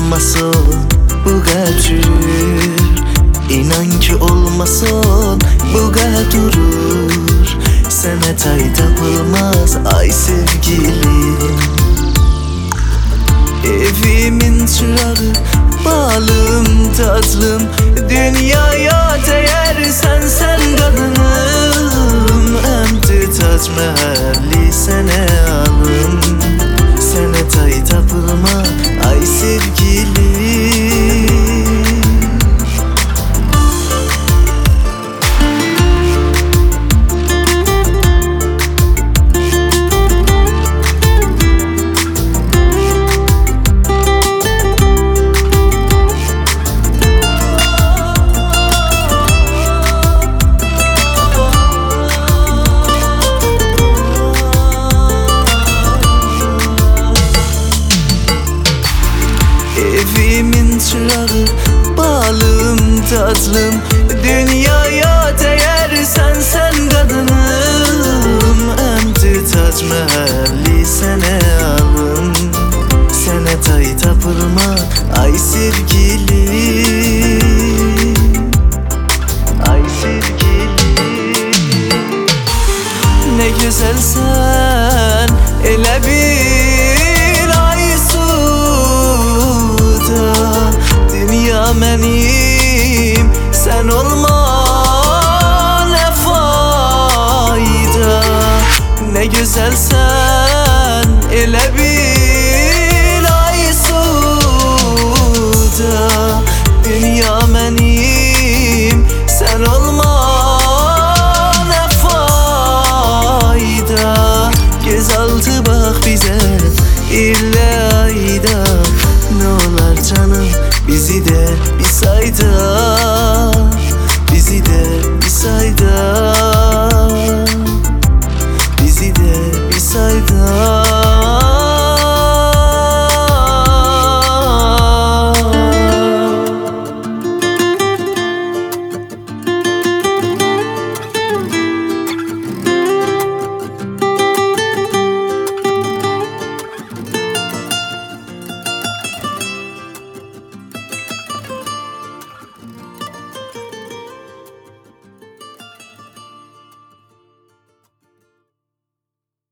olmasın bu gəcür. İnan ki olmasın bu durur. Sənə tay tapılmaz ay sevgilim. Evimin çırağı, balım, tatlım, dünyaya değer sen kadınım. Əmdi tac məhəlli sənə alım. Sənə tay tapılma ay sevgilim. Evimin çırağı, balım, tatlım, dünyaya değer sen kadınım. Əmdi tac məhəlli sənə alım. Sənə tay tapılma ay sevgilim. Ay sevgilim. Ne güzelsen elə bir ay suda. Dünya mənim, sen olma ne fayda. Ne güzelsen elə